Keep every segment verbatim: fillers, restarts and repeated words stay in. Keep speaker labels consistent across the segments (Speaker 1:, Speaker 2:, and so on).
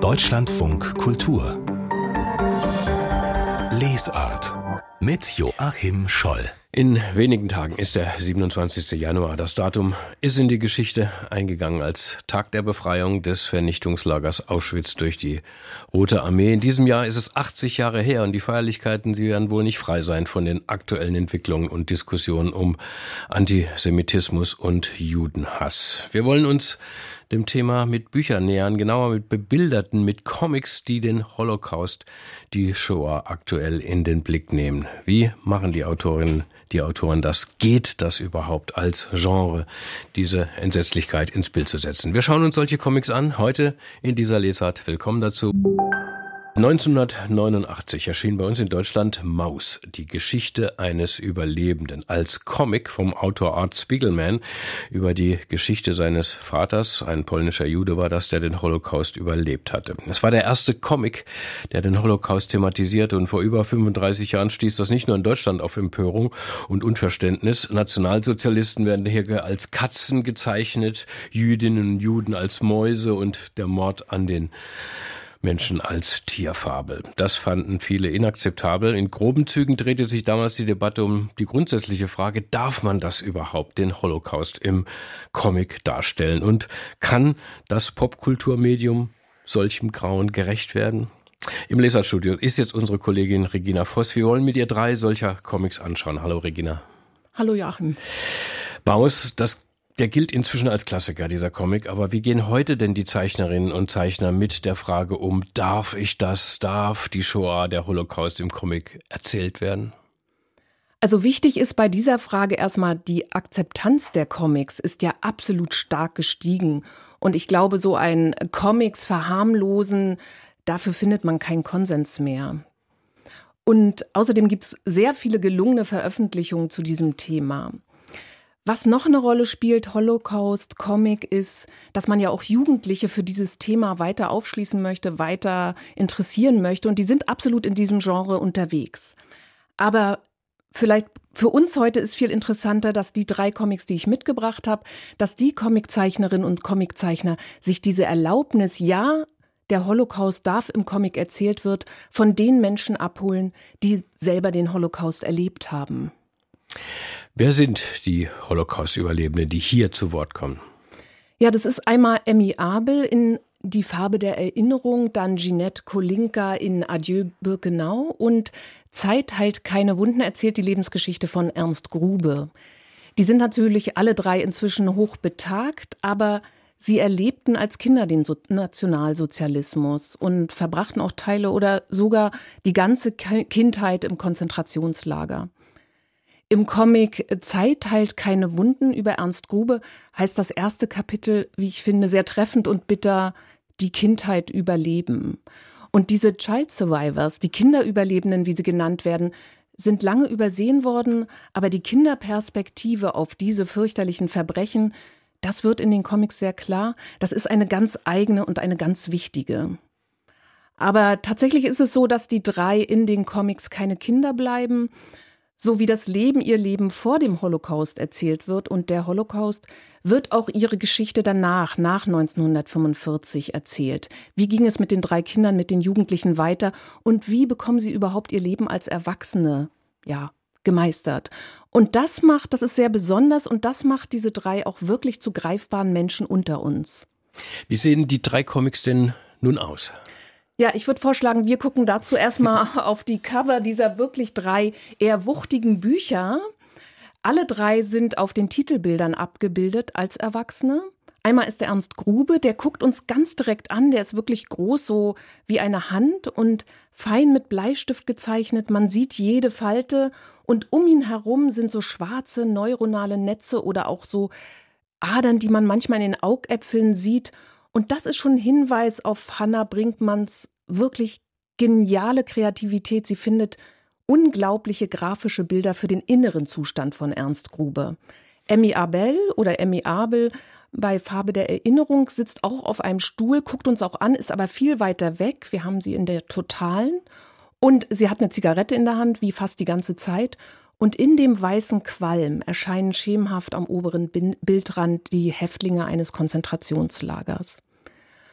Speaker 1: Deutschlandfunk Kultur Lesart mit Joachim Scholl.
Speaker 2: In wenigen Tagen ist der siebenundzwanzigster Januar. Das Datum ist in die Geschichte eingegangen als Tag der Befreiung des Vernichtungslagers Auschwitz durch die Rote Armee. In diesem Jahr ist es achtzig Jahre her und die Feierlichkeiten, sie werden wohl nicht frei sein von den aktuellen Entwicklungen und Diskussionen um Antisemitismus und Judenhass. Wir wollen uns dem Thema mit Büchern nähern, genauer mit Bebilderten, mit Comics, die den Holocaust, die Shoah aktuell in den Blick nehmen. Wie machen die Autorinnen, die Autoren das? Geht das überhaupt als Genre, diese Entsetzlichkeit ins Bild zu setzen? Wir schauen uns solche Comics an, heute in dieser Lesart. Willkommen dazu. neunzehnhundertneunundachtzig erschien bei uns in Deutschland Maus, die Geschichte eines Überlebenden, als Comic vom Autor Art Spiegelman über die Geschichte seines Vaters, ein polnischer Jude war das, der den Holocaust überlebt hatte. Es war der erste Comic, der den Holocaust thematisierte, und vor über fünfunddreißig Jahren stieß das nicht nur in Deutschland auf Empörung und Unverständnis. Nationalsozialisten werden hier als Katzen gezeichnet, Jüdinnen und Juden als Mäuse und der Mord an den Menschen als Tierfabel. Das fanden viele inakzeptabel. In groben Zügen drehte sich damals die Debatte um die grundsätzliche Frage, darf man das überhaupt, den Holocaust im Comic darstellen? Und kann das Popkulturmedium solchem Grauen gerecht werden? Im Lesartstudio ist jetzt unsere Kollegin Regina Voss. Wir wollen mit ihr drei solcher Comics anschauen. Hallo Regina.
Speaker 3: Hallo Joachim.
Speaker 2: Maus, das Der gilt inzwischen als Klassiker, dieser Comic. Aber wie gehen heute denn die Zeichnerinnen und Zeichner mit der Frage um, darf ich das, darf die Shoah, der Holocaust im Comic erzählt werden?
Speaker 3: Also wichtig ist bei dieser Frage erstmal, die Akzeptanz der Comics ist ja absolut stark gestiegen. Und ich glaube, so ein Comics verharmlosen, dafür findet man keinen Konsens mehr. Und außerdem gibt es sehr viele gelungene Veröffentlichungen zu diesem Thema. Was noch eine Rolle spielt, Holocaust, Comic, ist, dass man ja auch Jugendliche für dieses Thema weiter aufschließen möchte, weiter interessieren möchte. Und die sind absolut in diesem Genre unterwegs. Aber vielleicht für uns heute ist viel interessanter, dass die drei Comics, die ich mitgebracht habe, dass die Comiczeichnerinnen und Comiczeichner sich diese Erlaubnis, ja, der Holocaust darf im Comic erzählt wird, von den Menschen abholen, die selber den Holocaust erlebt haben.
Speaker 2: Wer sind die Holocaust-Überlebenden, die hier zu Wort kommen?
Speaker 3: Ja, das ist einmal Emmy Abel in Die Farbe der Erinnerung, dann Ginette Kolinka in Adieu Birkenau und Zeit heilt keine Wunden erzählt die Lebensgeschichte von Ernst Grube. Die sind natürlich alle drei inzwischen hochbetagt, aber sie erlebten als Kinder den so- Nationalsozialismus und verbrachten auch Teile oder sogar die ganze Ki- Kindheit im Konzentrationslager. Im Comic Zeit heilt keine Wunden über Ernst Grube heißt das erste Kapitel, wie ich finde, sehr treffend und bitter, die Kindheit überleben. Und diese Child Survivors, die Kinderüberlebenden, wie sie genannt werden, sind lange übersehen worden, aber die Kinderperspektive auf diese fürchterlichen Verbrechen, das wird in den Comics sehr klar, das ist eine ganz eigene und eine ganz wichtige. Aber tatsächlich ist es so, dass die drei in den Comics keine Kinder bleiben, so wie das Leben, ihr Leben vor dem Holocaust erzählt wird. Und der Holocaust wird auch ihre Geschichte danach, nach neunzehnhundertfünfundvierzig erzählt. Wie ging es mit den drei Kindern, mit den Jugendlichen weiter? Und wie bekommen sie überhaupt ihr Leben als Erwachsene, ja, gemeistert? Und das macht, das ist sehr besonders und das macht diese drei auch wirklich zu greifbaren Menschen unter uns.
Speaker 2: Wie sehen die drei Comics denn nun aus?
Speaker 3: Ja, ich würde vorschlagen, wir gucken dazu erstmal auf die Cover dieser wirklich drei eher wuchtigen Bücher. Alle drei sind auf den Titelbildern abgebildet als Erwachsene. Einmal ist der Ernst Grube, der guckt uns ganz direkt an, der ist wirklich groß, so wie eine Hand und fein mit Bleistift gezeichnet. Man sieht jede Falte und um ihn herum sind so schwarze neuronale Netze oder auch so Adern, die man manchmal in den Augäpfeln sieht. Und das ist schon ein Hinweis auf Hannah Brinkmanns wirklich geniale Kreativität. Sie findet unglaubliche grafische Bilder für den inneren Zustand von Ernst Grube. Emmy Abel oder Emmy Abel bei Farbe der Erinnerung sitzt auch auf einem Stuhl, guckt uns auch an, ist aber viel weiter weg. Wir haben sie in der Totalen. Und sie hat eine Zigarette in der Hand, wie fast die ganze Zeit. Und in dem weißen Qualm erscheinen schemenhaft am oberen Bildrand die Häftlinge eines Konzentrationslagers.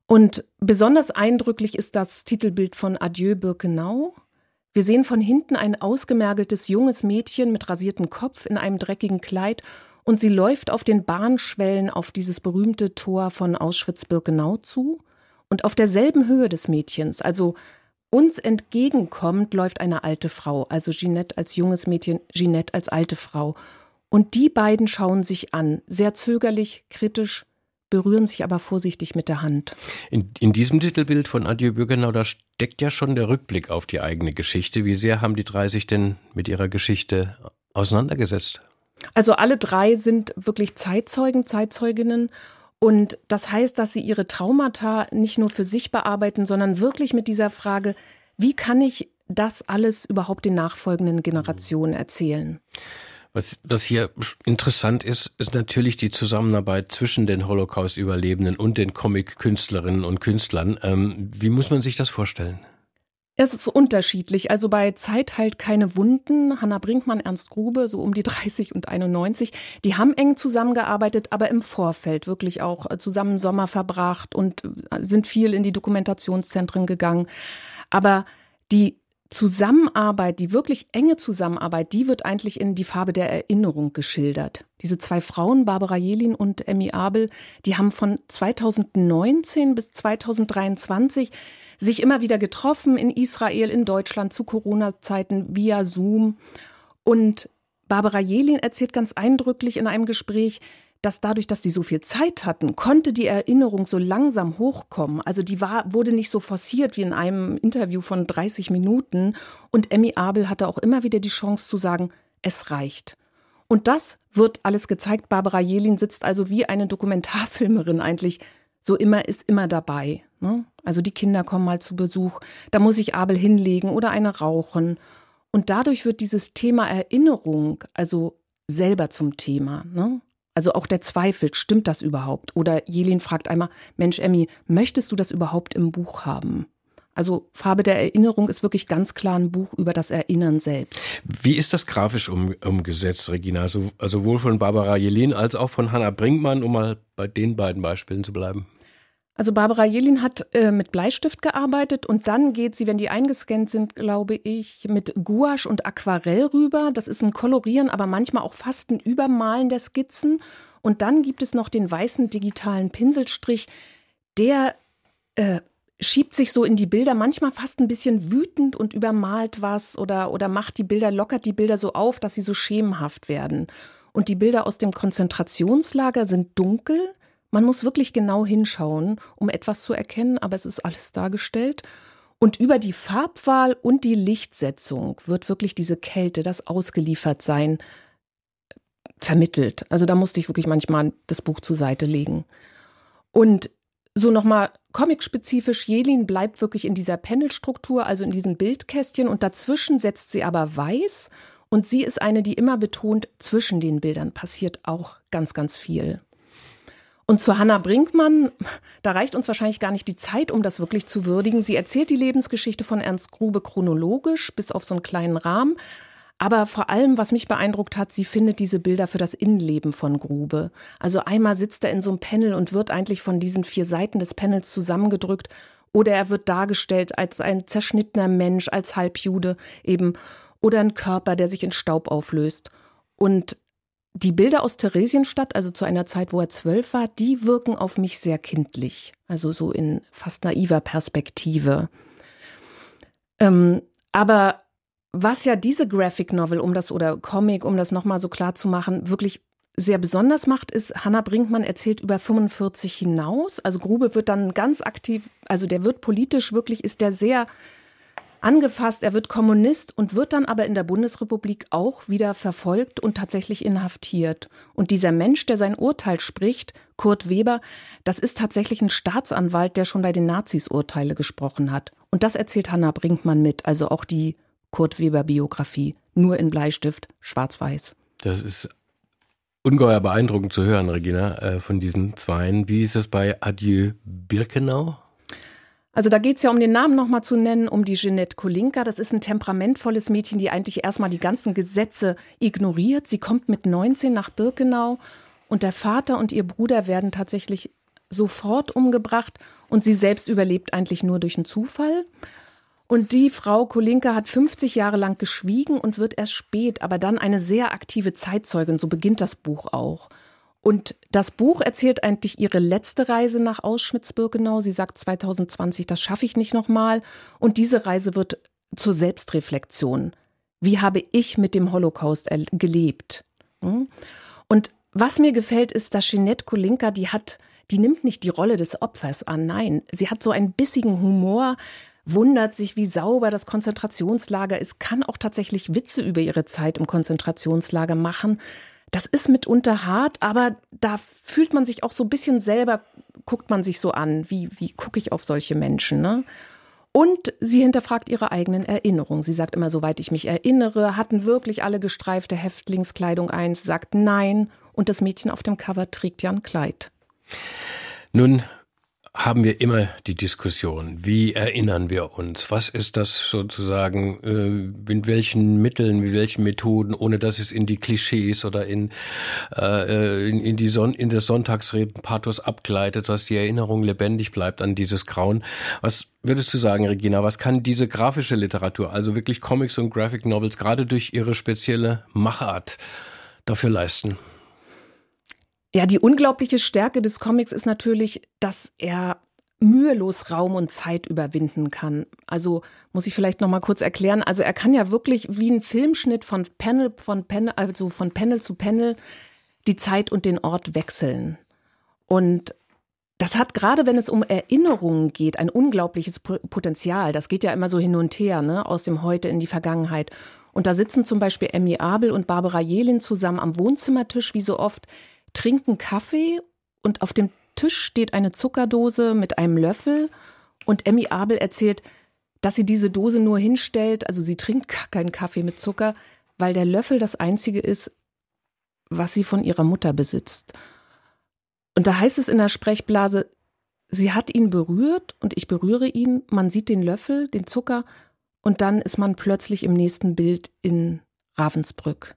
Speaker 3: Und besonders eindrücklich ist das Titelbild von Adieu Birkenau. Wir sehen von hinten ein ausgemergeltes junges Mädchen mit rasiertem Kopf in einem dreckigen Kleid und sie läuft auf den Bahnschwellen auf dieses berühmte Tor von Auschwitz-Birkenau zu. Und auf derselben Höhe des Mädchens, also uns entgegenkommend, läuft eine alte Frau, also Ginette als junges Mädchen, Ginette als alte Frau. Und die beiden schauen sich an, sehr zögerlich, kritisch, berühren sich aber vorsichtig mit der Hand.
Speaker 2: In, in diesem Titelbild von Adieu Birkenau, da steckt ja schon der Rückblick auf die eigene Geschichte. Wie sehr haben die drei sich denn mit ihrer Geschichte auseinandergesetzt?
Speaker 3: Also alle drei sind wirklich Zeitzeugen, Zeitzeuginnen. Und das heißt, dass sie ihre Traumata nicht nur für sich bearbeiten, sondern wirklich mit dieser Frage, wie kann ich das alles überhaupt den nachfolgenden Generationen erzählen?
Speaker 2: Was, was hier interessant ist, ist natürlich die Zusammenarbeit zwischen den Holocaust-Überlebenden und den Comic-Künstlerinnen und Künstlern. Ähm, wie muss man sich das vorstellen?
Speaker 3: Es ist unterschiedlich. Also bei Zeit heilt keine Wunden, Hannah Brinkmann, Ernst Grube, so um die dreißig und einundneunzig, die haben eng zusammengearbeitet, aber im Vorfeld wirklich auch zusammen Sommer verbracht und sind viel in die Dokumentationszentren gegangen. Aber die Zusammenarbeit, die wirklich enge Zusammenarbeit, die wird eigentlich in Die Farbe der Erinnerung geschildert. Diese zwei Frauen, Barbara Jelin und Emmy Abel, die haben von zweitausendneunzehn bis zweitausenddreiundzwanzig sich immer wieder getroffen in Israel, in Deutschland zu Corona-Zeiten via Zoom. Und Barbara Jelin erzählt ganz eindrücklich in einem Gespräch, dass dadurch, dass sie so viel Zeit hatten, konnte die Erinnerung so langsam hochkommen. Also die war, wurde nicht so forciert wie in einem Interview von dreißig Minuten. Und Emmy Abel hatte auch immer wieder die Chance zu sagen, es reicht. Und das wird alles gezeigt. Barbara Jelin sitzt also wie eine Dokumentarfilmerin eigentlich, so immer ist immer dabei. Ne? Also die Kinder kommen mal zu Besuch, da muss ich Abel hinlegen oder eine rauchen. Und dadurch wird dieses Thema Erinnerung also selber zum Thema, ne? Also auch der Zweifel, stimmt das überhaupt? Oder Jelin fragt einmal, Mensch Emmy, möchtest du das überhaupt im Buch haben? Also Farbe der Erinnerung ist wirklich ganz klar ein Buch über das Erinnern selbst.
Speaker 2: Wie ist das grafisch um, umgesetzt, Regina? Also, also sowohl von Barbara Jelin als auch von Hannah Brinkmann, um mal bei den beiden Beispielen zu bleiben.
Speaker 3: Also Barbara Jelin hat äh, mit Bleistift gearbeitet und dann geht sie, wenn die eingescannt sind, glaube ich, mit Gouache und Aquarell rüber. Das ist ein Kolorieren, aber manchmal auch fast ein Übermalen der Skizzen. Und dann gibt es noch den weißen digitalen Pinselstrich, der äh, schiebt sich so in die Bilder, manchmal fast ein bisschen wütend und übermalt was oder, oder macht die Bilder, lockert die Bilder so auf, dass sie so schemenhaft werden. Und die Bilder aus dem Konzentrationslager sind dunkel. Man muss wirklich genau hinschauen, um etwas zu erkennen, aber es ist alles dargestellt. Und über die Farbwahl und die Lichtsetzung wird wirklich diese Kälte, das Ausgeliefertsein vermittelt. Also da musste ich wirklich manchmal das Buch zur Seite legen. Und so nochmal comicspezifisch, Jelin bleibt wirklich in dieser Panelstruktur, also in diesen Bildkästchen und dazwischen setzt sie aber weiß und sie ist eine, die immer betont, zwischen den Bildern passiert auch ganz, ganz viel. Und zu Hannah Brinkmann, da reicht uns wahrscheinlich gar nicht die Zeit, um das wirklich zu würdigen. Sie erzählt die Lebensgeschichte von Ernst Grube chronologisch, bis auf so einen kleinen Rahmen. Aber vor allem, was mich beeindruckt hat, sie findet diese Bilder für das Innenleben von Grube. Also einmal sitzt er in so einem Panel und wird eigentlich von diesen vier Seiten des Panels zusammengedrückt. Oder er wird dargestellt als ein zerschnittener Mensch, als Halbjude eben. Oder ein Körper, der sich in Staub auflöst. Und die Bilder aus Theresienstadt, also zu einer Zeit, wo er zwölf war, die wirken auf mich sehr kindlich. Also so in fast naiver Perspektive. Ähm, aber was ja diese Graphic Novel um das oder Comic, um das nochmal so klar zu machen, wirklich sehr besonders macht, ist, Hannah Brinkmann erzählt über fünfundvierzig hinaus. Also Grube wird dann ganz aktiv, also der wird politisch wirklich, ist der sehr angefasst, er wird Kommunist und wird dann aber in der Bundesrepublik auch wieder verfolgt und tatsächlich inhaftiert. Und dieser Mensch, der sein Urteil spricht, Kurt Weber, das ist tatsächlich ein Staatsanwalt, der schon bei den Nazis Urteile gesprochen hat. Und das erzählt Hannah Brinkmann mit, also auch die Kurt Weber-Biografie, nur in Bleistift, schwarz-weiß.
Speaker 2: Das ist ungeheuer beeindruckend zu hören, Regina, äh, von diesen Zweien. Wie ist es bei Adieu Birkenau?
Speaker 3: Also da geht es ja, um den Namen nochmal zu nennen, um die Ginette Kolinka. Das ist ein temperamentvolles Mädchen, die eigentlich erstmal die ganzen Gesetze ignoriert. Sie kommt mit neunzehn nach Birkenau und der Vater und ihr Bruder werden tatsächlich sofort umgebracht und sie selbst überlebt eigentlich nur durch einen Zufall. Und die Frau Kolinka hat fünfzig Jahre lang geschwiegen und wird erst spät, aber dann eine sehr aktive Zeitzeugin. So beginnt das Buch auch. Und das Buch erzählt eigentlich ihre letzte Reise nach Auschwitz-Birkenau. Sie sagt zwanzig zwanzig, das schaffe ich nicht nochmal. Und diese Reise wird zur Selbstreflexion. Wie habe ich mit dem Holocaust gelebt? Und was mir gefällt, ist, dass Jeanette Kolinka, die hat, die nimmt nicht die Rolle des Opfers an. Nein, sie hat so einen bissigen Humor, wundert sich, wie sauber das Konzentrationslager ist, kann auch tatsächlich Witze über ihre Zeit im Konzentrationslager machen. Das ist mitunter hart, aber da fühlt man sich auch so ein bisschen selber, guckt man sich so an, wie, wie gucke ich auf solche Menschen, ne? Und sie hinterfragt ihre eigenen Erinnerungen. Sie sagt immer, soweit ich mich erinnere, hatten wirklich alle gestreifte Häftlingskleidung ein. Sie sagt nein und das Mädchen auf dem Cover trägt ja ein Kleid.
Speaker 2: Nun haben wir immer die Diskussion, wie erinnern wir uns? Was ist das sozusagen, äh, mit welchen Mitteln, mit welchen Methoden, ohne dass es in die Klischees oder in, äh, in, in, die Son- in das Sonntagsreden-Pathos abgleitet, dass die Erinnerung lebendig bleibt an dieses Grauen. Was würdest du sagen, Regina, was kann diese grafische Literatur, also wirklich Comics und Graphic Novels, gerade durch ihre spezielle Machart dafür leisten?
Speaker 3: Ja, die unglaubliche Stärke des Comics ist natürlich, dass er mühelos Raum und Zeit überwinden kann. Also muss ich vielleicht noch mal kurz erklären. Also er kann ja wirklich wie ein Filmschnitt von Panel, von Panel, also von Panel zu Panel die Zeit und den Ort wechseln. Und das hat, gerade wenn es um Erinnerungen geht, ein unglaubliches Potenzial. Das geht ja immer so hin und her, ne? Aus dem Heute in die Vergangenheit. Und da sitzen zum Beispiel Emmy Abel und Barbara Jelin zusammen am Wohnzimmertisch, wie so oft, trinken Kaffee und auf dem Tisch steht eine Zuckerdose mit einem Löffel und Emmy Abel erzählt, dass sie diese Dose nur hinstellt, also sie trinkt keinen Kaffee mit Zucker, weil der Löffel das Einzige ist, was sie von ihrer Mutter besitzt. Und da heißt es in der Sprechblase, sie hat ihn berührt und ich berühre ihn, man sieht den Löffel, den Zucker und dann ist man plötzlich im nächsten Bild in Ravensbrück.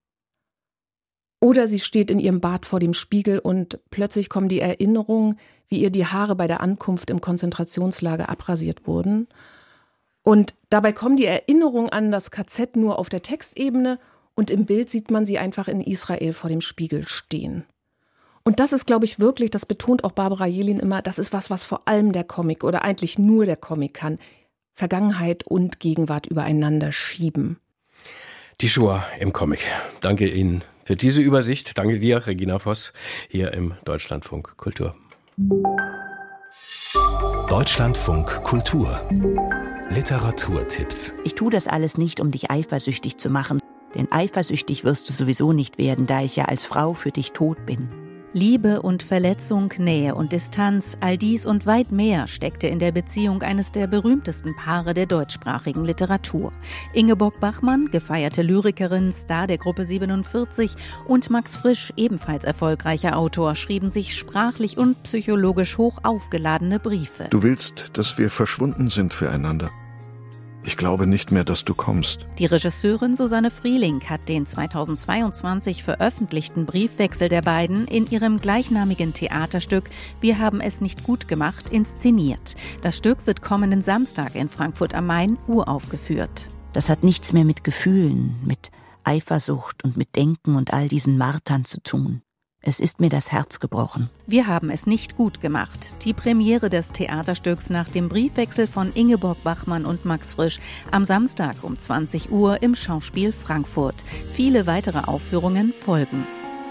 Speaker 3: Oder sie steht in ihrem Bad vor dem Spiegel und plötzlich kommen die Erinnerungen, wie ihr die Haare bei der Ankunft im Konzentrationslager abrasiert wurden. Und dabei kommen die Erinnerungen an das K Z nur auf der Textebene und im Bild sieht man sie einfach in Israel vor dem Spiegel stehen. Und das ist, glaube ich, wirklich, das betont auch Barbara Jelin immer, das ist was, was vor allem der Comic oder eigentlich nur der Comic kann. Vergangenheit und Gegenwart übereinander schieben.
Speaker 2: Die Shoah im Comic. Danke Ihnen für diese Übersicht. Danke dir, Regina Voss, hier im Deutschlandfunk Kultur.
Speaker 1: Deutschlandfunk Kultur. Literaturtipps.
Speaker 4: Ich tue das alles nicht, um dich eifersüchtig zu machen. Denn eifersüchtig wirst du sowieso nicht werden, da ich ja als Frau für dich tot bin.
Speaker 5: Liebe und Verletzung, Nähe und Distanz, all dies und weit mehr steckte in der Beziehung eines der berühmtesten Paare der deutschsprachigen Literatur. Ingeborg Bachmann, gefeierte Lyrikerin, Star der Gruppe siebenundvierzig, und Max Frisch, ebenfalls erfolgreicher Autor, schrieben sich sprachlich und psychologisch hoch aufgeladene Briefe.
Speaker 6: Du willst, dass wir verschwunden sind füreinander. Ich glaube nicht mehr, dass du kommst.
Speaker 5: Die Regisseurin Susanne Frieling hat den zweitausendzweiundzwanzig veröffentlichten Briefwechsel der beiden in ihrem gleichnamigen Theaterstück Wir haben es nicht gut gemacht inszeniert. Das Stück wird kommenden Samstag in Frankfurt am Main uraufgeführt.
Speaker 4: Das hat nichts mehr mit Gefühlen, mit Eifersucht und mit Denken und all diesen Martern zu tun. Es ist mir das Herz gebrochen.
Speaker 5: Wir haben es nicht gut gemacht. Die Premiere des Theaterstücks nach dem Briefwechsel von Ingeborg Bachmann und Max Frisch am Samstag um zwanzig Uhr im Schauspiel Frankfurt. Viele weitere Aufführungen folgen.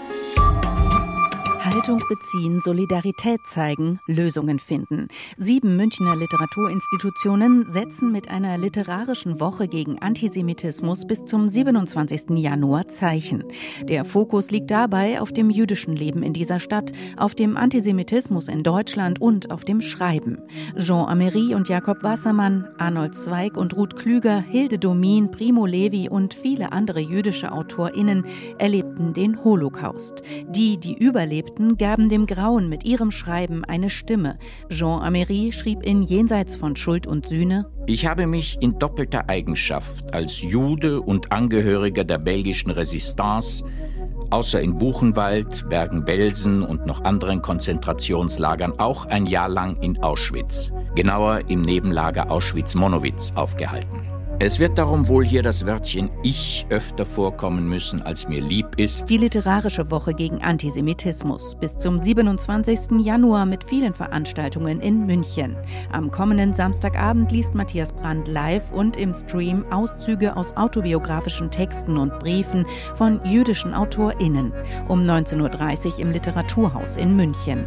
Speaker 5: Haltung beziehen, Solidarität zeigen, Lösungen finden. Sieben Münchner Literaturinstitutionen setzen mit einer literarischen Woche gegen Antisemitismus bis zum siebenundzwanzigsten Januar Zeichen. Der Fokus liegt dabei auf dem jüdischen Leben in dieser Stadt, auf dem Antisemitismus in Deutschland und auf dem Schreiben. Jean Amery und Jakob Wassermann, Arnold Zweig und Ruth Klüger, Hilde Domin, Primo Levi und viele andere jüdische AutorInnen erlebten den Holocaust. Die, die überlebten, gaben dem Grauen mit ihrem Schreiben eine Stimme. Jean Amery schrieb in Jenseits von Schuld und Sühne:
Speaker 7: Ich habe mich in doppelter Eigenschaft als Jude und Angehöriger der belgischen Resistance Außer in Buchenwald, Bergen-Belsen und noch anderen Konzentrationslagern auch ein Jahr lang in Auschwitz, genauer im Nebenlager Auschwitz-Monowitz, aufgehalten. Es wird darum wohl hier das Wörtchen Ich öfter vorkommen müssen, als mir lieb ist.
Speaker 5: Die literarische Woche gegen Antisemitismus bis zum siebenundzwanzigsten Januar mit vielen Veranstaltungen in München. Am kommenden Samstagabend liest Matthias Brandt live und im Stream Auszüge aus autobiografischen Texten und Briefen von jüdischen AutorInnen. Um neunzehn Uhr dreißig im Literaturhaus in München.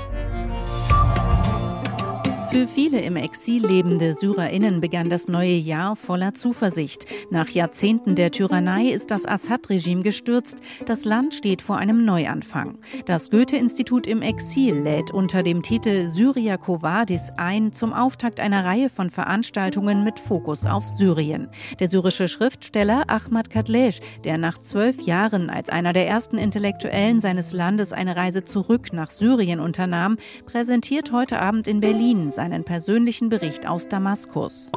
Speaker 5: Für viele im Exil lebende SyrerInnen begann das neue Jahr voller Zuversicht. Nach Jahrzehnten der Tyrannei ist das Assad-Regime gestürzt. Das Land steht vor einem Neuanfang. Das Goethe-Institut im Exil lädt unter dem Titel Syria Quo Vadis ein zum Auftakt einer Reihe von Veranstaltungen mit Fokus auf Syrien. Der syrische Schriftsteller Ahmad Katleş, der nach zwölf Jahren als einer der ersten Intellektuellen seines Landes eine Reise zurück nach Syrien unternahm, präsentiert heute Abend in Berlin seinen persönlichen Bericht aus Damaskus.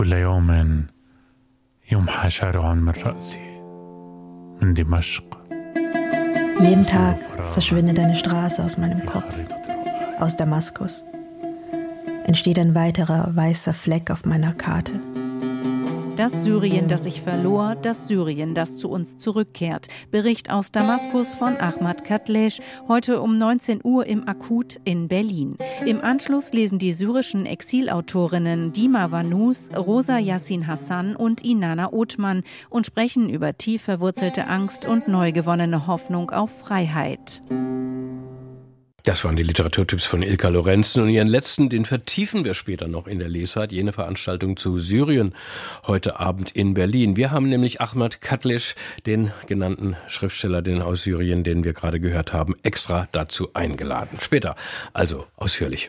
Speaker 8: Jeden Tag verschwindet eine Straße aus meinem Kopf. Aus Damaskus entsteht ein weiterer weißer Fleck auf meiner Karte.
Speaker 5: Das Syrien, das ich verlor, das Syrien, das zu uns zurückkehrt. Bericht aus Damaskus von Ahmad Katleş, heute um neunzehn Uhr im Akut in Berlin. Im Anschluss lesen die syrischen Exilautorinnen Dima Vanus, Rosa Yassin Hassan und Inanna Othman und sprechen über tief verwurzelte Angst und neu gewonnene Hoffnung auf Freiheit.
Speaker 2: Das waren die Literaturtipps von Ilka Lorenzen und ihren letzten, den vertiefen wir später noch in der Lesart, jene Veranstaltung zu Syrien heute Abend in Berlin. Wir haben nämlich Ahmad Katleş, den genannten Schriftsteller, den aus Syrien, den wir gerade gehört haben, extra dazu eingeladen. Später, also ausführlich.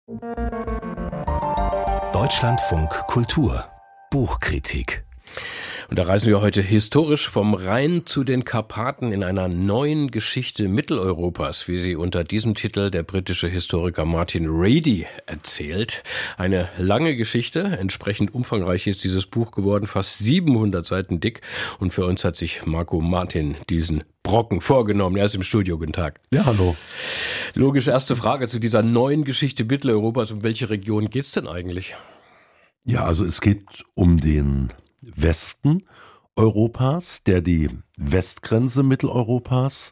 Speaker 1: Deutschlandfunk Kultur Buchkritik.
Speaker 2: Und da reisen wir heute historisch vom Rhein zu den Karpaten in einer neuen Geschichte Mitteleuropas, wie sie unter diesem Titel der britische Historiker Martin Rady erzählt. Eine lange Geschichte, entsprechend umfangreich ist dieses Buch geworden, fast siebenhundert Seiten dick. Und für uns hat sich Marco Martin diesen Brocken vorgenommen. Er ist im Studio. Guten Tag.
Speaker 9: Ja, hallo.
Speaker 2: Logische erste Frage zu dieser neuen Geschichte Mitteleuropas. Um welche Region geht's denn eigentlich?
Speaker 9: Ja, also es geht um den Westen Europas, der die Westgrenze Mitteleuropas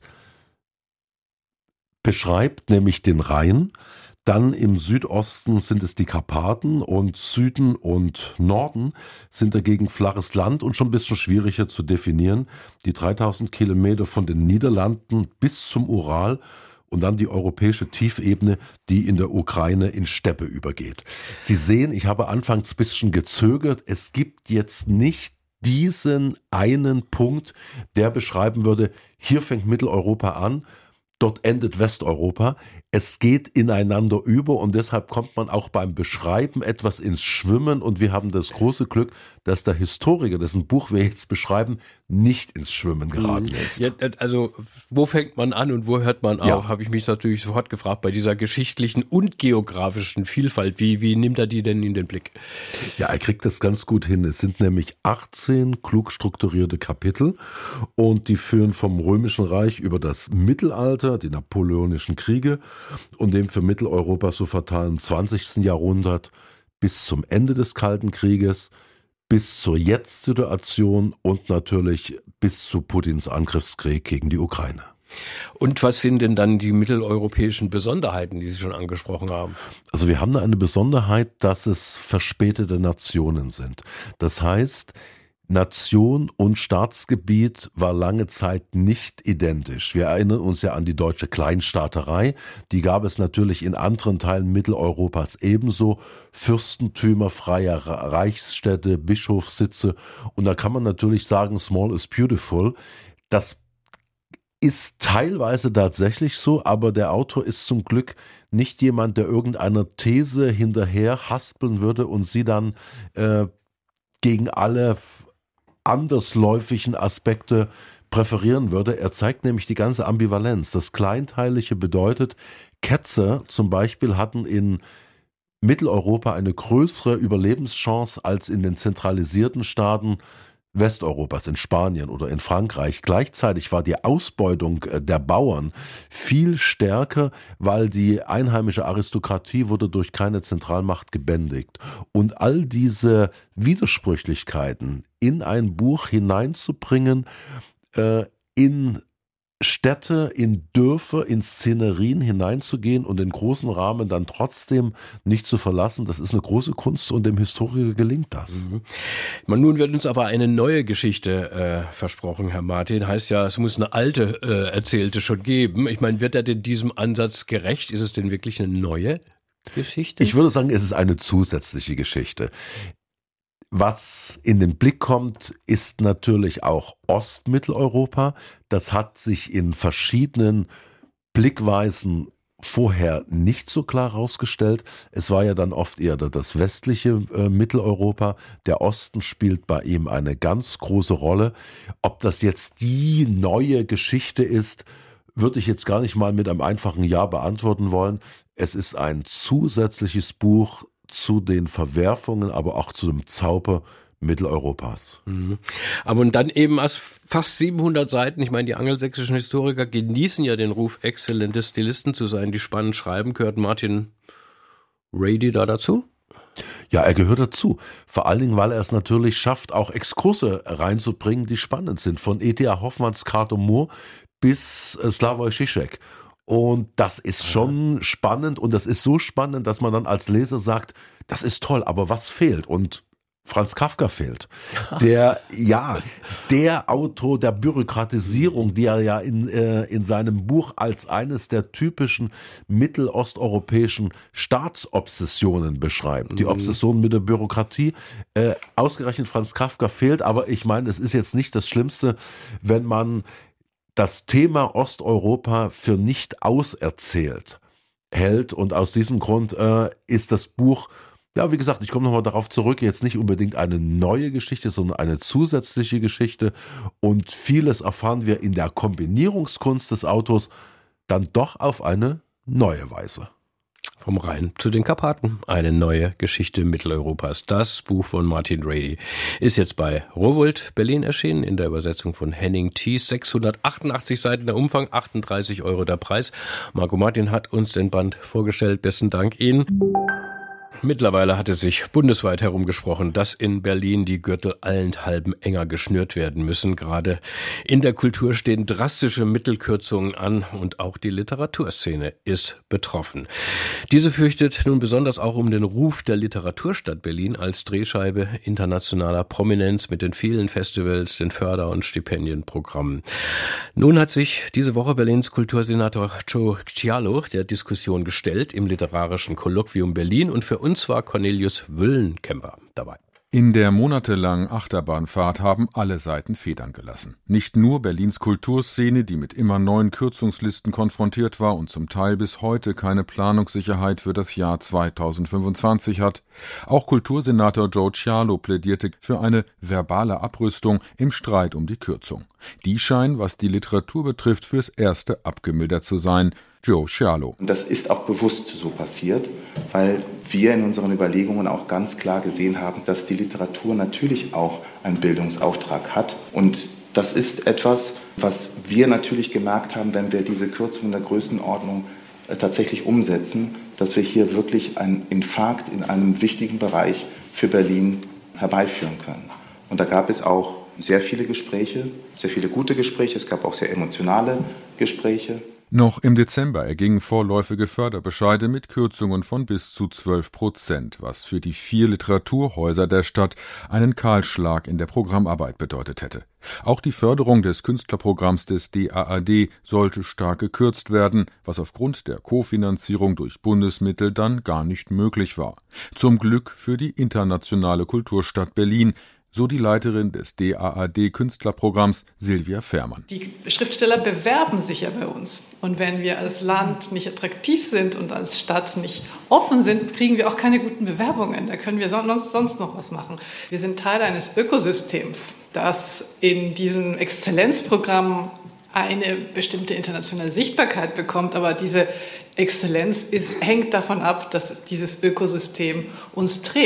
Speaker 9: beschreibt, nämlich den Rhein. Dann im Südosten sind es die Karpaten und Süden und Norden sind dagegen flaches Land und schon ein bisschen schwieriger zu definieren. Die dreitausend Kilometer von den Niederlanden bis zum Ural und dann die europäische Tiefebene, die in der Ukraine in Steppe übergeht. Sie sehen, ich habe anfangs ein bisschen gezögert. Es gibt jetzt nicht diesen einen Punkt, der beschreiben würde, hier fängt Mitteleuropa an, dort endet Westeuropa. Es geht ineinander über und deshalb kommt man auch beim Beschreiben etwas ins Schwimmen und wir haben das große Glück, dass der Historiker, dessen Buch wir jetzt beschreiben, nicht ins Schwimmen geraten ist.
Speaker 2: Ja, also wo fängt man an und wo hört man auf, ja. Habe ich mich natürlich sofort gefragt bei dieser geschichtlichen und geografischen Vielfalt. Wie, wie nimmt er die denn in den Blick?
Speaker 9: Ja, er kriegt das ganz gut hin. Es sind nämlich achtzehn klug strukturierte Kapitel und die führen vom Römischen Reich über das Mittelalter, die Napoleonischen Kriege und dem für Mitteleuropa so fatalen zwanzigsten Jahrhundert bis zum Ende des Kalten Krieges, bis zur Jetzt-Situation und natürlich bis zu Putins Angriffskrieg gegen die Ukraine.
Speaker 2: Und was sind denn dann die mitteleuropäischen Besonderheiten, die Sie schon angesprochen haben?
Speaker 9: Also wir haben da eine Besonderheit, dass es verspätete Nationen sind. Das heißt, Nation und Staatsgebiet war lange Zeit nicht identisch. Wir erinnern uns ja an die deutsche Kleinstaaterei. Die gab es natürlich in anderen Teilen Mitteleuropas ebenso. Fürstentümer, freie Reichsstädte, Bischofssitze. Und da kann man natürlich sagen, small is beautiful. Das ist teilweise tatsächlich so, aber der Autor ist zum Glück nicht jemand, der irgendeiner These hinterher haspeln würde und sie dann äh, gegen alle andersläufigen Aspekte präferieren würde. Er zeigt nämlich die ganze Ambivalenz. Das Kleinteilige bedeutet, Ketzer zum Beispiel hatten in Mitteleuropa eine größere Überlebenschance als in den zentralisierten Staaten Westeuropas, in Spanien oder in Frankreich. Gleichzeitig war die Ausbeutung der Bauern viel stärker, weil die einheimische Aristokratie wurde durch keine Zentralmacht gebändigt. Und all diese Widersprüchlichkeiten in ein Buch hineinzubringen, äh, in Städte, in Dörfer, in Szenerien hineinzugehen und den großen Rahmen dann trotzdem nicht zu verlassen, das ist eine große Kunst und dem Historiker gelingt das.
Speaker 2: Mhm. Man, nun wird uns aber eine neue Geschichte äh, versprochen, Herr Martin. Heißt ja, es muss eine alte äh, Erzählte schon geben. Ich meine, wird er denn diesem Ansatz gerecht? Ist es denn wirklich eine neue Geschichte?
Speaker 9: Ich würde sagen, es ist eine zusätzliche Geschichte. Was in den Blick kommt, ist natürlich auch Ostmitteleuropa. Das hat sich in verschiedenen Blickweisen vorher nicht so klar herausgestellt. Es war ja dann oft eher das westliche äh, Mitteleuropa. Der Osten spielt bei ihm eine ganz große Rolle. Ob das jetzt die neue Geschichte ist, würde ich jetzt gar nicht mal mit einem einfachen Ja beantworten wollen. Es ist ein zusätzliches Buch zu den Verwerfungen, aber auch zu dem Zauber Mitteleuropas.
Speaker 2: Mhm. Aber und dann eben aus fast siebenhundert Seiten, ich meine, die angelsächsischen Historiker genießen ja den Ruf, exzellente Stilisten zu sein, die spannend schreiben. Gehört Martin Rady da dazu?
Speaker 9: Ja, er gehört dazu. Vor allen Dingen, weil er es natürlich schafft, auch Exkurse reinzubringen, die spannend sind. Von E T A Hoffmanns Carter Moore bis äh, Slavoj Žižek. Und das ist schon spannend und das ist so spannend, dass man dann als Leser sagt, das ist toll, aber was fehlt? Und Franz Kafka fehlt. Der, ja, der Autor der Bürokratisierung, die er ja in, äh, in seinem Buch als eines der typischen mittelosteuropäischen Staatsobsessionen beschreibt. Die Obsession mit der Bürokratie. Äh, ausgerechnet Franz Kafka fehlt, aber ich meine, es ist jetzt nicht das Schlimmste, wenn man das Thema Osteuropa für nicht auserzählt hält. Und aus diesem Grund äh, ist das Buch, ja, wie gesagt, ich komme nochmal darauf zurück, jetzt nicht unbedingt eine neue Geschichte, sondern eine zusätzliche Geschichte. Und vieles erfahren wir in der Kombinierungskunst des Autors dann doch auf eine neue Weise.
Speaker 2: Vom Rhein zu den Karpaten. Eine neue Geschichte Mitteleuropas. Das Buch von Martin Rady ist jetzt bei Rowohlt Berlin erschienen, in der Übersetzung von Henning Thies. sechshundertachtundachtzig Seiten der Umfang, achtunddreißig Euro der Preis. Marco Martin hat uns den Band vorgestellt. Besten Dank Ihnen. Mittlerweile hatte sich bundesweit herumgesprochen, dass in Berlin die Gürtel allenthalben enger geschnürt werden müssen. Gerade in der Kultur stehen drastische Mittelkürzungen an und auch die Literaturszene ist betroffen. Diese fürchtet nun besonders auch um den Ruf der Literaturstadt Berlin als Drehscheibe internationaler Prominenz mit den vielen Festivals, den Förder- und Stipendienprogrammen. Nun hat sich diese Woche Berlins Kultursenator Joe Cialo der Diskussion gestellt im Literarischen Kolloquium Berlin und für uns war Cornelius Wüllenkemper dabei.
Speaker 10: In der monatelangen Achterbahnfahrt haben alle Seiten Federn gelassen. Nicht nur Berlins Kulturszene, die mit immer neuen Kürzungslisten konfrontiert war und zum Teil bis heute keine Planungssicherheit für das Jahr zweitausendfünfundzwanzig hat. Auch Kultursenator Joe Cialo plädierte für eine verbale Abrüstung im Streit um die Kürzung. Die scheint, was die Literatur betrifft, fürs Erste abgemildert zu sein. Joe Cialo.
Speaker 11: Das ist auch bewusst so passiert, weil wir in unseren Überlegungen auch ganz klar gesehen haben, dass die Literatur natürlich auch einen Bildungsauftrag hat. Und das ist etwas, was wir natürlich gemerkt haben, wenn wir diese Kürzung in der Größenordnung tatsächlich umsetzen, dass wir hier wirklich einen Infarkt in einem wichtigen Bereich für Berlin herbeiführen können. Und da gab es auch sehr viele Gespräche, sehr viele gute Gespräche, es gab auch sehr emotionale Gespräche.
Speaker 10: Noch im Dezember ergingen vorläufige Förderbescheide mit Kürzungen von bis zu zwölf Prozent, was für die vier Literaturhäuser der Stadt einen Kahlschlag in der Programmarbeit bedeutet hätte. Auch die Förderung des Künstlerprogramms des D A A D sollte stark gekürzt werden, was aufgrund der Kofinanzierung durch Bundesmittel dann gar nicht möglich war. Zum Glück für die internationale Kulturstadt Berlin, so die Leiterin des D A A D-Künstlerprogramms, Silvia Fährmann.
Speaker 12: Die Schriftsteller bewerben sich ja bei uns. Und wenn wir als Land nicht attraktiv sind und als Stadt nicht offen sind, kriegen wir auch keine guten Bewerbungen. Da können wir sonst noch was machen. Wir sind Teil eines Ökosystems, das in diesem Exzellenzprogramm eine bestimmte internationale Sichtbarkeit bekommt. Aber diese Exzellenz ist, hängt davon ab, dass dieses Ökosystem uns trägt.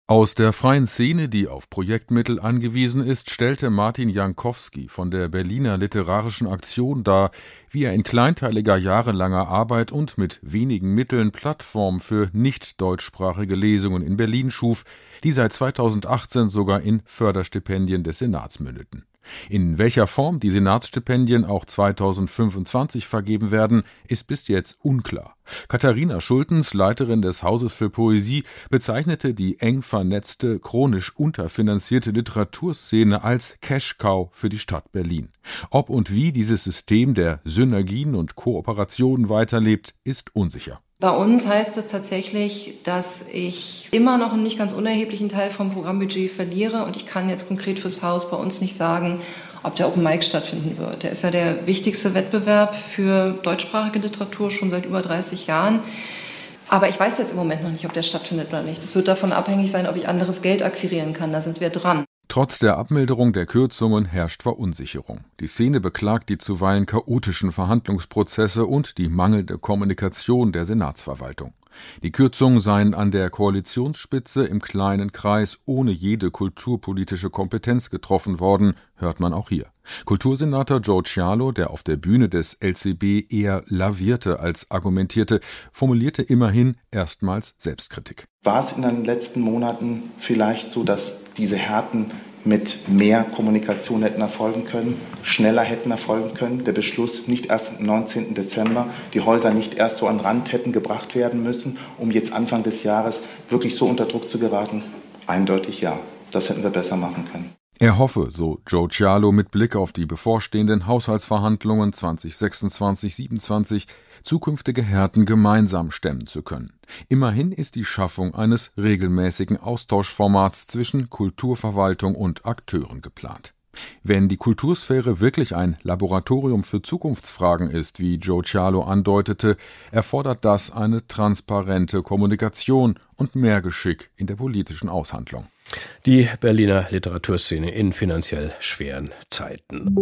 Speaker 10: Aus der freien Szene, die auf Projektmittel angewiesen ist, stellte Martin Jankowski von der Berliner Literarischen Aktion dar, wie er in kleinteiliger jahrelanger Arbeit und mit wenigen Mitteln Plattformen für nicht deutschsprachige Lesungen in Berlin schuf, die seit zweitausendachtzehn sogar in Förderstipendien des Senats mündeten. In welcher Form die Senatsstipendien auch zweitausendfünfundzwanzig vergeben werden, ist bis jetzt unklar. Katharina Schultens, Leiterin des Hauses für Poesie, bezeichnete die eng vernetzte, chronisch unterfinanzierte Literaturszene als Cash-Cow für die Stadt Berlin. Ob und wie dieses System der Synergien und Kooperationen weiterlebt, ist unsicher.
Speaker 13: Bei uns heißt es tatsächlich, dass ich immer noch einen nicht ganz unerheblichen Teil vom Programmbudget verliere und ich kann jetzt konkret fürs Haus bei uns nicht sagen, ob der Open Mic stattfinden wird. Der ist ja der wichtigste Wettbewerb für deutschsprachige Literatur schon seit über dreißig Jahren. Aber ich weiß jetzt im Moment noch nicht, ob der stattfindet oder nicht. Das wird davon abhängig sein, ob ich anderes Geld akquirieren kann. Da sind wir dran.
Speaker 10: Trotz der Abmilderung der Kürzungen herrscht Verunsicherung. Die Szene beklagt die zuweilen chaotischen Verhandlungsprozesse und die mangelnde Kommunikation der Senatsverwaltung. Die Kürzungen seien an der Koalitionsspitze im kleinen Kreis ohne jede kulturpolitische Kompetenz getroffen worden, hört man auch hier. Kultursenator Joe Cialo, der auf der Bühne des L C B eher lavierte als argumentierte, formulierte immerhin erstmals Selbstkritik.
Speaker 11: War es in den letzten Monaten vielleicht so, dass diese Härten mit mehr Kommunikation hätten erfolgen können, schneller hätten erfolgen können, der Beschluss nicht erst am neunzehnten Dezember, die Häuser nicht erst so an den Rand hätten gebracht werden müssen, um jetzt Anfang des Jahres wirklich so unter Druck zu geraten? Eindeutig ja. Das hätten wir besser machen können.
Speaker 10: Er hoffe, so Joe Cialo mit Blick auf die bevorstehenden Haushaltsverhandlungen zwanzig sechsundzwanzig siebenundzwanzig, zukünftige Härten gemeinsam stemmen zu können. Immerhin ist die Schaffung eines regelmäßigen Austauschformats zwischen Kulturverwaltung und Akteuren geplant. Wenn die Kultursphäre wirklich ein Laboratorium für Zukunftsfragen ist, wie Joe Cialo andeutete, erfordert das eine transparente Kommunikation und mehr Geschick in der politischen Aushandlung.
Speaker 2: Die Berliner Literaturszene in finanziell schweren Zeiten.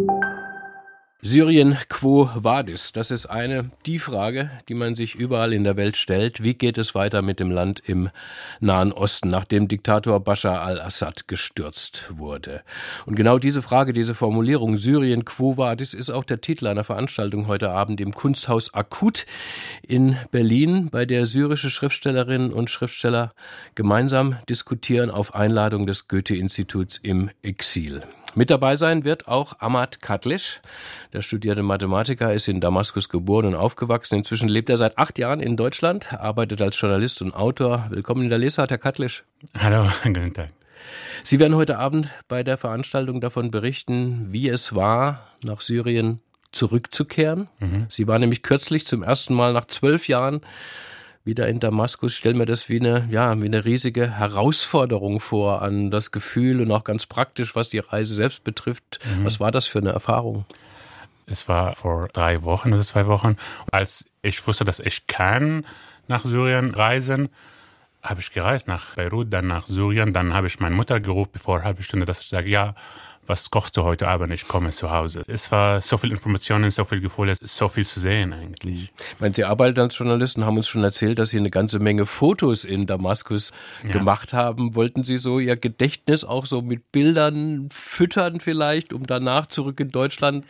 Speaker 2: Syrien, quo vadis? Das ist eine, die Frage, die man sich überall in der Welt stellt. Wie geht es weiter mit dem Land im Nahen Osten, nachdem Diktator Bashar al-Assad gestürzt wurde? Und genau diese Frage, diese Formulierung Syrien, quo vadis, ist auch der Titel einer Veranstaltung heute Abend im Kunsthaus Akut in Berlin, bei der syrische Schriftstellerinnen und Schriftsteller gemeinsam diskutieren auf Einladung des Goethe-Instituts im Exil. Mit dabei sein wird auch Ahmad Katlisch. Der studierte Mathematiker, ist in Damaskus geboren und aufgewachsen. Inzwischen lebt er seit acht Jahren in Deutschland, arbeitet als Journalist und Autor. Willkommen in der Lesart, Herr Katlisch.
Speaker 14: Hallo, guten Tag.
Speaker 2: Sie werden heute Abend bei der Veranstaltung davon berichten, wie es war, nach Syrien zurückzukehren. Mhm. Sie waren nämlich kürzlich zum ersten Mal nach zwölf Jahren wieder in Damaskus. Ich stelle mir das wie eine, ja, wie eine riesige Herausforderung vor an das Gefühl und auch ganz praktisch, was die Reise selbst betrifft. Mhm. Was war das für eine Erfahrung?
Speaker 14: Es war vor drei Wochen oder zwei Wochen. Als ich wusste, dass ich kann nach Syrien reisen, habe ich gereist nach Beirut, dann nach Syrien. Dann habe ich meine Mutter gerufen, bevor eine halbe Stunde, dass ich sage, ja, was kochst du heute Abend? Ich komme zu Hause. Es war so viel Informationen, so viel Gefühle, so viel zu sehen eigentlich.
Speaker 2: Ich meine, Sie arbeiten als Journalisten, haben uns schon erzählt, dass Sie eine ganze Menge Fotos in Damaskus ja. gemacht haben. Wollten Sie so Ihr Gedächtnis auch so mit Bildern füttern vielleicht, um danach zurück in Deutschland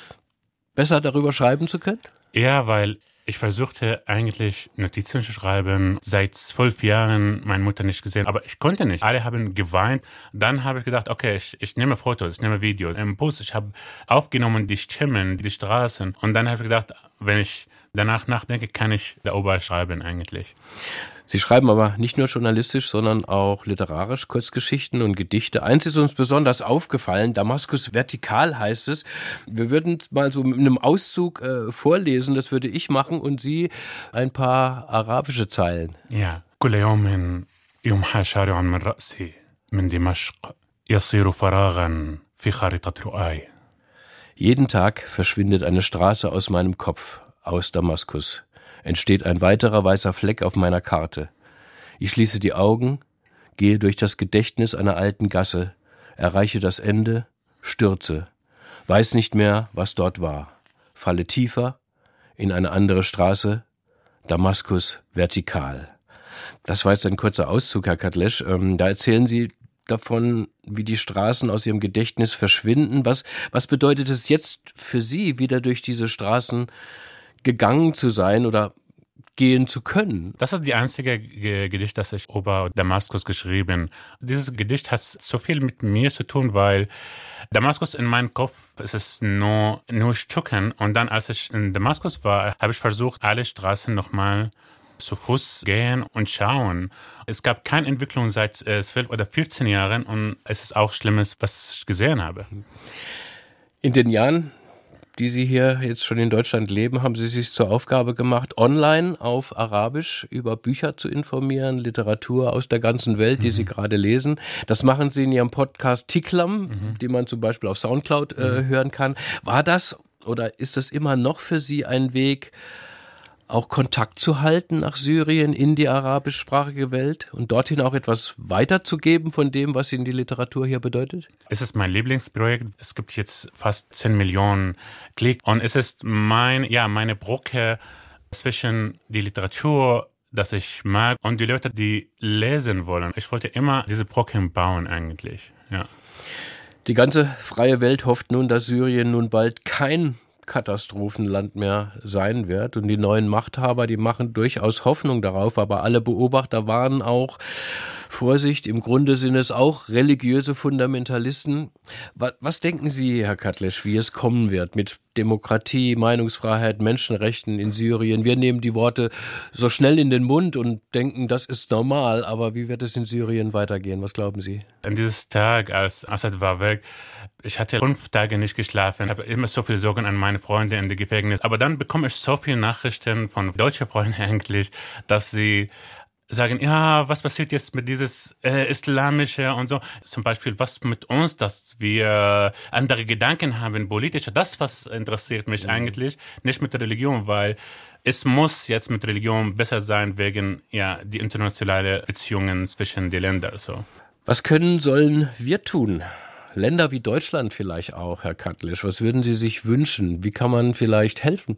Speaker 2: besser darüber schreiben zu können?
Speaker 14: Ja, weil ich versuchte eigentlich Notizen zu schreiben. Seit zwölf Jahren meine Mutter nicht gesehen, aber ich konnte nicht. Alle haben geweint. Dann habe ich gedacht, okay, ich, ich nehme Fotos, ich nehme Videos. Im Bus, ich habe aufgenommen die Stimmen, die Straßen. Und dann habe ich gedacht, wenn ich danach nachdenke, kann ich darüber schreiben eigentlich.
Speaker 2: Sie schreiben aber nicht nur journalistisch, sondern auch literarisch Kurzgeschichten und Gedichte. Eins ist uns besonders aufgefallen, Damaskus vertikal heißt es. Wir würden es mal so mit einem Auszug äh, vorlesen, das würde ich machen und Sie ein paar arabische Zeilen.
Speaker 14: Ja. كل يوم يمحى شارع من رأسي من دمشق يصير فراغا في خارطة رؤاي.
Speaker 2: Jeden Tag verschwindet eine Straße aus meinem Kopf, aus Damaskus. Entsteht ein weiterer weißer Fleck auf meiner Karte. Ich schließe die Augen, gehe durch das Gedächtnis einer alten Gasse, erreiche das Ende, stürze, weiß nicht mehr, was dort war, falle tiefer in eine andere Straße, Damaskus vertikal. Das war jetzt ein kurzer Auszug, Herr Katlesch. Ähm, da erzählen Sie davon, wie die Straßen aus Ihrem Gedächtnis verschwinden. Was, was bedeutet es jetzt für Sie, wieder durch diese Straßen gegangen zu sein oder gehen zu können?
Speaker 14: Das ist die einzige G- Gedicht, das ich über Damaskus geschrieben. Dieses Gedicht hat so viel mit mir zu tun, weil Damaskus in meinem Kopf ist es nur, nur Stücken. Und dann, als ich in Damaskus war, habe ich versucht, alle Straßen nochmal zu Fuß gehen und schauen. Es gab keine Entwicklung seit äh, zwölf oder vierzehn Jahren und es ist auch Schlimmes, was ich gesehen habe.
Speaker 2: In den Jahren, die Sie hier jetzt schon in Deutschland leben, haben Sie sich zur Aufgabe gemacht, online auf Arabisch über Bücher zu informieren, Literatur aus der ganzen Welt, die mhm. Sie gerade lesen. Das machen Sie in Ihrem Podcast Tiklam, mhm. den man zum Beispiel auf Soundcloud äh, mhm. hören kann. War das oder ist das immer noch für Sie ein Weg, auch Kontakt zu halten nach Syrien in die arabischsprachige Welt und dorthin auch etwas weiterzugeben von dem, was Ihnen die Literatur hier bedeutet?
Speaker 14: Es ist mein Lieblingsprojekt. Es gibt jetzt fast zehn Millionen Klicks und es ist mein, ja, meine Brücke zwischen die Literatur, das ich mag, und die Leute, die lesen wollen. Ich wollte immer diese Brücke bauen eigentlich, ja.
Speaker 2: Die ganze freie Welt hofft nun, dass Syrien nun bald kein Katastrophenland mehr sein wird. Und die neuen Machthaber, die machen durchaus Hoffnung darauf, aber alle Beobachter warnen auch, Vorsicht, im Grunde sind es auch religiöse Fundamentalisten. Was, was denken Sie, Herr Katlesch, wie es kommen wird mit Demokratie, Meinungsfreiheit, Menschenrechten in Syrien? Wir nehmen die Worte so schnell in den Mund und denken, das ist normal, aber wie wird es in Syrien weitergehen? Was glauben Sie?
Speaker 14: An diesem Tag, als Assad war weg, ich hatte fünf Tage nicht geschlafen, habe immer so viel Sorgen an meine Freunde in der Gefängnis. Aber dann bekomme ich so viele Nachrichten von deutschen Freunden eigentlich, dass sie sagen, ja, was passiert jetzt mit dieses äh, Islamische und so. Zum Beispiel, was mit uns, dass wir andere Gedanken haben, politische. Das, was interessiert mich mhm. eigentlich, nicht mit der Religion, weil es muss jetzt mit Religion besser sein, wegen ja die internationalen Beziehungen zwischen den Ländern. So.
Speaker 2: Was können, sollen wir tun? Länder wie Deutschland vielleicht auch, Herr Katlesch. Was würden Sie sich wünschen? Wie kann man vielleicht helfen?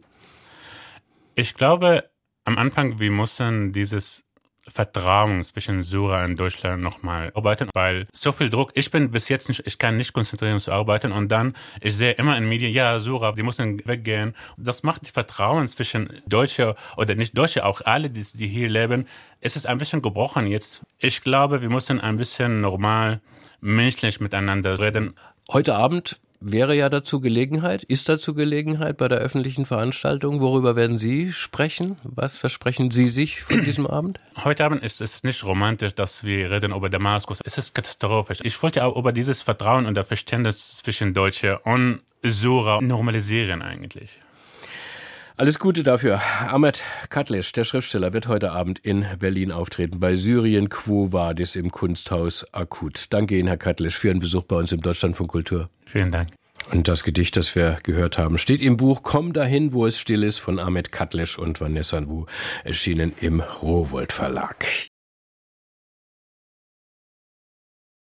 Speaker 14: Ich glaube, am Anfang, wir müssen dieses Vertrauen zwischen Syrer und Deutschland nochmal arbeiten, weil so viel Druck, ich bin bis jetzt nicht, ich kann nicht konzentrieren zu arbeiten und dann, ich sehe immer in Medien, ja, Syrer, die müssen weggehen. Das macht die Vertrauen zwischen Deutsche oder nicht Deutsche, auch alle, die, die hier leben, es ist ein bisschen gebrochen jetzt. Ich glaube, wir müssen ein bisschen normal, menschlich miteinander reden.
Speaker 2: Heute Abend wäre ja dazu Gelegenheit, ist dazu Gelegenheit bei der öffentlichen Veranstaltung. Worüber werden Sie sprechen? Was versprechen Sie sich von diesem Abend?
Speaker 14: Heute Abend ist es nicht romantisch, dass wir reden über Damaskus. Es ist katastrophisch. Ich wollte auch über dieses Vertrauen und das Verständnis zwischen Deutschen und Syrer normalisieren eigentlich.
Speaker 2: Alles Gute dafür. Ahmet Katlesch, der Schriftsteller, wird heute Abend in Berlin auftreten bei Syrien Quo Vadis im Kunsthaus Akut. Danke Ihnen, Herr Katlesch, für Ihren Besuch bei uns im Deutschlandfunk Kultur.
Speaker 14: Vielen Dank.
Speaker 2: Und das Gedicht, das wir gehört haben, steht im Buch Komm dahin, wo es still ist von Ahmet Katlesch und Vanessa Nwu, erschienen im Rowohlt Verlag.